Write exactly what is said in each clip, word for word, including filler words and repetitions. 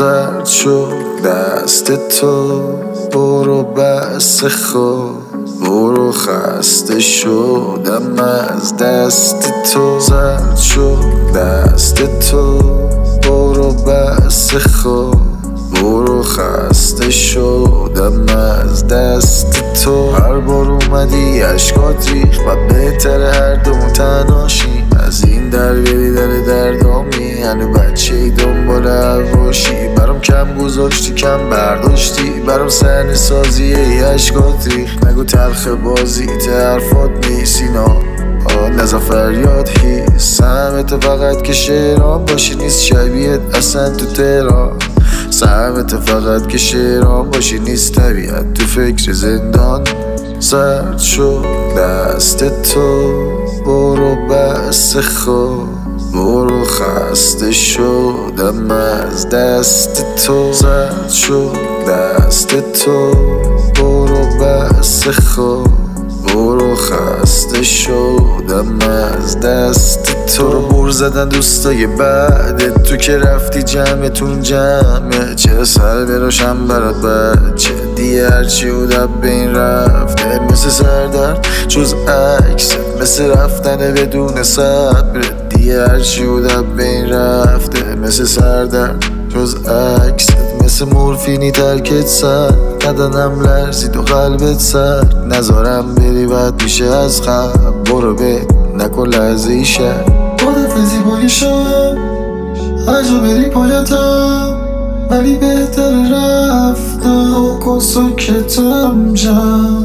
سرد شد دست تو، برو بس خود، برو خسته شدم از دست تو. سرد شد دست تو، برو بس خود، برو خسته شدم از دست تو. هر بار اومدی عشقات ریخ و بهتره هر دومون تناشیم. از این در بری در دردامی، هنو بچه ای دنبال حواشی. برام کم گذاشتی کم برداشتی، برام سحنه سازی ای عشقات ریخ. نگو تلخ بازی حرفات نیست اینا، آه نزا فریاد هیست. سهمت فقط که شعرام باشی، نیست شبیهت اصلا تو تهران. سهمت فقط که شعرام باشی، نیست طبیعت تو فکر زندان. سرد شد دست تو، برو بس خود، برو خسته شدم از دست تو. سرد شد دست تو، برو بس خود، برو خسته شدم از دست تو. رو بور زدن دوستای بعدت، تو که رفتی جمعتون جمعه. چرا سر براشم برات بچه دیگه هرچی بودم به این رفته. مثل سردرد جز عکست، مثل رفتن بدون صبر دیگه هرچی بودم به این رفته. مثل سردرد جز عکست، مثل مورفینی ترکت سر ندنم لرزید و قلبت سر. نذارم بری بد میشه از غم، برو به نکن لحظه ای شر. خدافزی با یه شب، هر جا بری پایتم، ولی بهتر رفتم کن سکتم جم.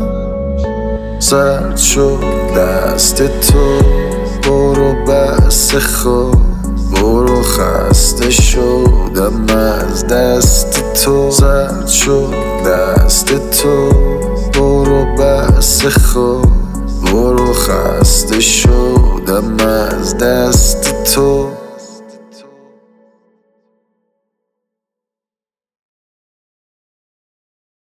سرد شد دست تو، برو بس خود، برو خسته شدم از دست تو. سرد شد دست تو، برو بس خود، برو خسته شدم از دست تو.